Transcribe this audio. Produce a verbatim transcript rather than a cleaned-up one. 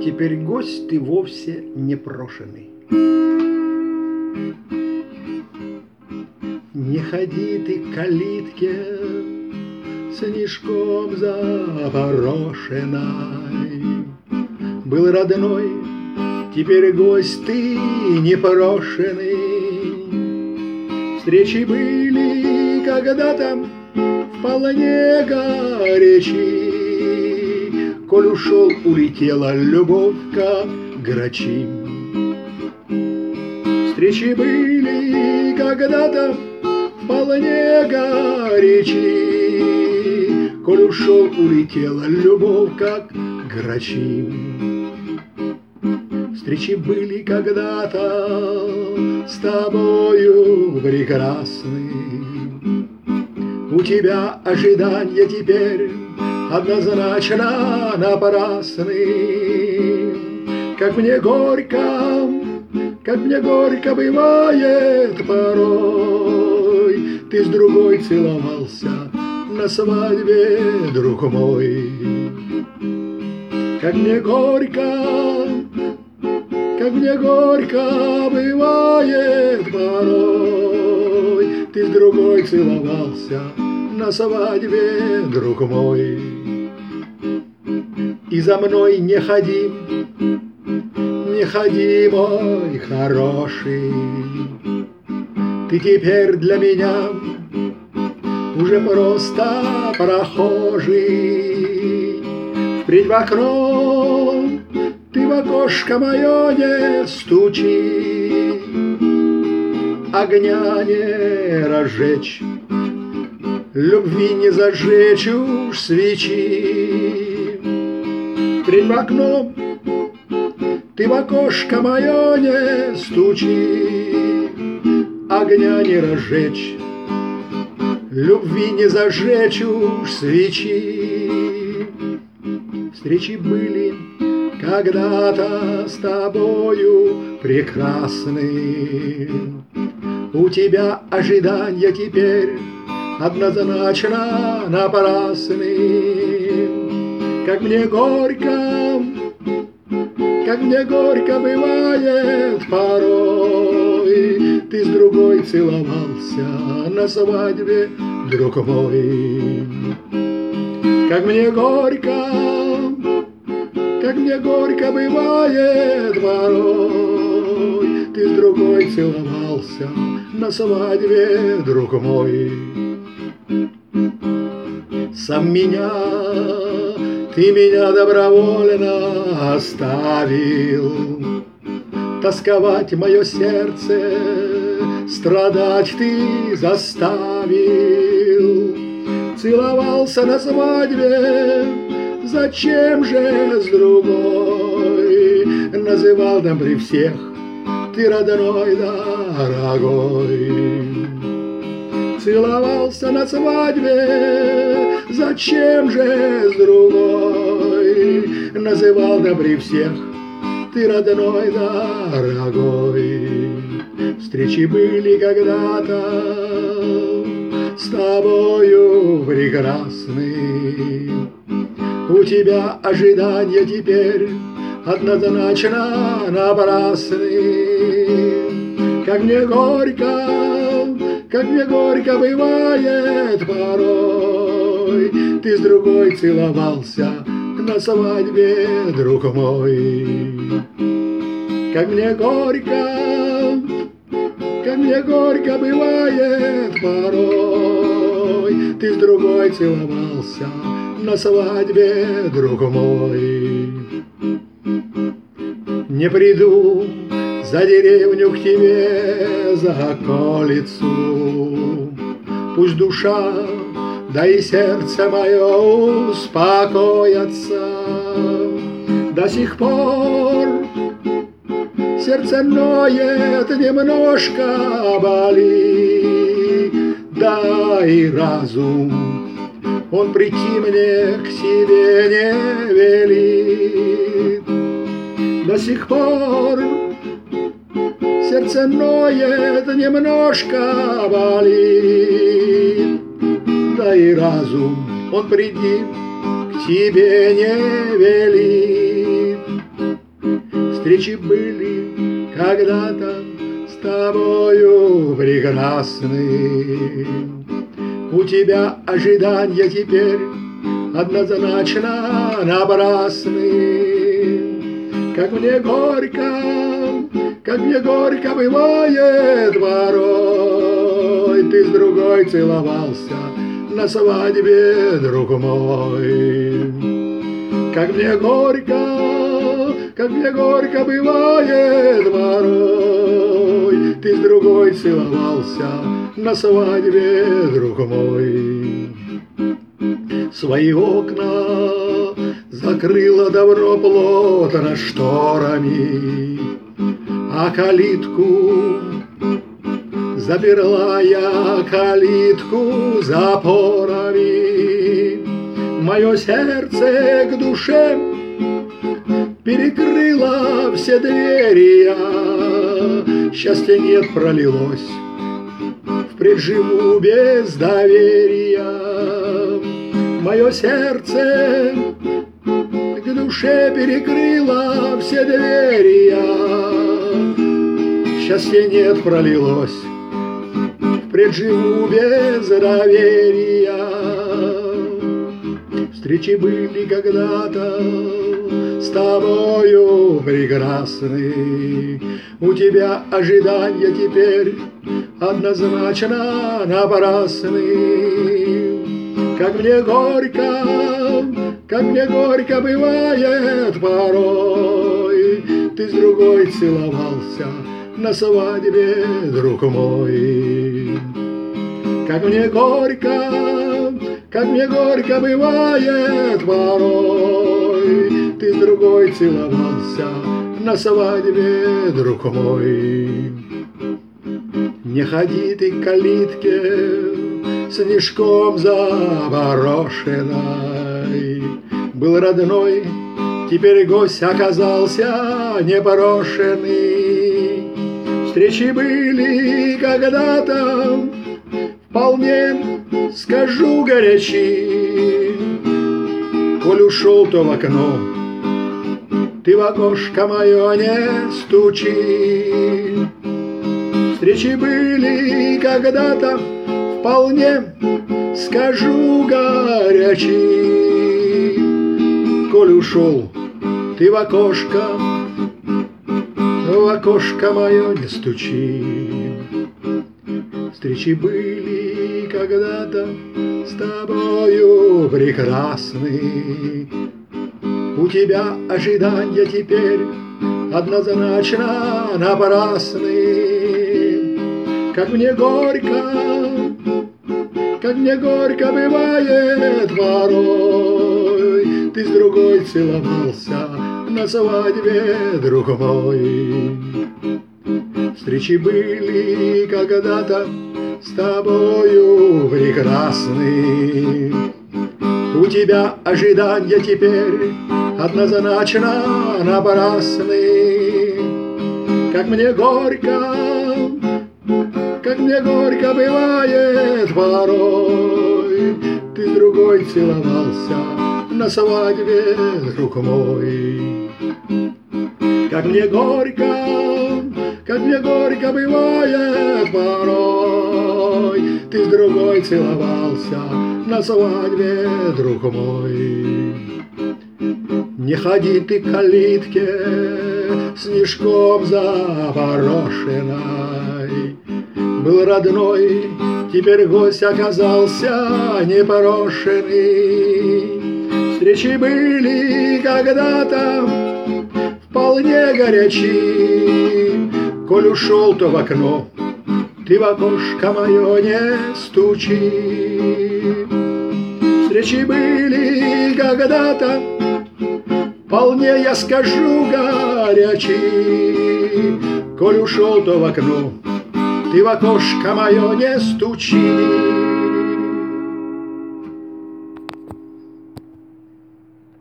теперь гость ты вовсе непрошенный. Не ходи ты к калитке снежком запорошенной. Был родной, теперь гость ты непрошенный. Встречи были когда-то вполне горячи. Коль ушел, улетела любовь, как грачи. Встречи были когда-то вполне горячи. Коль ушел, улетела любовь, как грачи. Встречи были когда-то с тобою прекрасны. У тебя ожидания теперь однозначно напрасны. Как мне горько, как мне горько бывает порой. Ты с другой целовался на свадьбе, друг мой. Как мне горько, как мне горько бывает порой. Ты с другой целовался на свадьбе, друг мой. И за мной не ходи, не ходи, мой хороший. Ты теперь для меня уже просто прохожий. Впредь в окно ты в окошко мое не стучи. Огня не разжечь, любви не зажечь уж свечи. Впредь в окно ты в окошко мое не стучи. Огня не разжечь, любви не зажечь уж свечи. Встречи были когда-то с тобою прекрасны. У тебя ожидания теперь однозначно напрасны. Как мне горько, как мне горько бывает порой. Ты с другой целовался на свадьбе, друг мой. Как мне горько, как мне горько бывает порой. Ты с другой целовался на свадьбе, друг мой. Сам меня, ты меня добровольно оставил. Тосковать мое сердце, страдать ты заставил. Целовался на свадьбе, зачем же с другой? Называл там при всех ты родной, дорогой. Целовался на свадьбе, зачем же с другой? Называл там при всех ты родной, дорогой. Встречи были когда-то с тобою прекрасны. У тебя ожидания теперь однозначно напрасны. Как мне горько, как мне горько бывает порой. Ты с другой целовался на свадьбе, друг мой. Как мне горько, как мне горько бывает порой. Ты с другой целовался на свадьбе, друг мой. Не приду за деревню к тебе, за околицу. Пусть душа, да и сердце мое успокоятся. До сих пор сердце ноет, немножко болит, да и разум он прийти мне к себе не велит. До сих пор сердце ноет, немножко болит, да и разум он приди к тебе не велит. Встречи были когда-то с тобою прекрасны. У тебя ожидания теперь однозначно напрасны. Как мне горько, как мне горько бывает порой, ты с другой целовался на свадьбе, друг мой. Как мне горько, как мне горько бывает порой, ты с другой целовался на свадьбе, друг мой. Свои окна закрыла давно плотно шторами, а калитку заперла я, калитку запорами. Мое сердце к душе перекрыло все двери, а счастья нет, пролилось впредь живу без доверия. Мое сердце к душе перекрыло все двери, а счастья нет, пролилось впредь живу без доверия. Встречи были когда-то с тобою прекрасны. У тебя ожидания теперь однозначно напрасны. Как мне горько, как мне горько бывает порой, ты с другой целовался на свадьбе, друг мой. Как мне горько, как мне горько бывает порой, ты с другой целовался на свадьбе, друг мой. Не ходи ты к калитке снежком заборошенной. Был родной, теперь гость оказался непорошенный. Встречи были когда-то вполне, скажу, горячи. Коль ушел, то в окно ты в окошко мое не стучи. Встречи были когда-то вполне, скажу, горячи. Коль ушел ты в окошко, в окошко мое не стучи. Встречи были когда-то с тобою прекрасны. У тебя ожидания теперь однозначно напрасны. Как мне горько, как мне горько бывает порой, ты с другой целовался на свадьбе, друг мой. Встречи были когда-то с тобою прекрасны. У тебя ожидания теперь однозначно напрасны. Как мне горько, как мне горько бывает порой, ты с другой целовался на свадьбе, друг мой. Как мне горько, как мне горько бывает порой, ты с другой целовался на свадьбе, друг мой. Не ходи ты к калитке снежком запорошенной. Был родной, теперь гость оказался непорошенный. Встречи были когда-то вполне горячи. Коль ушел, то в окно ты в окошко мое не стучи. Встречи были когда-то вполне, я скажу, горячи. Коль ушел, то в окно ты в окошко мое не стучи.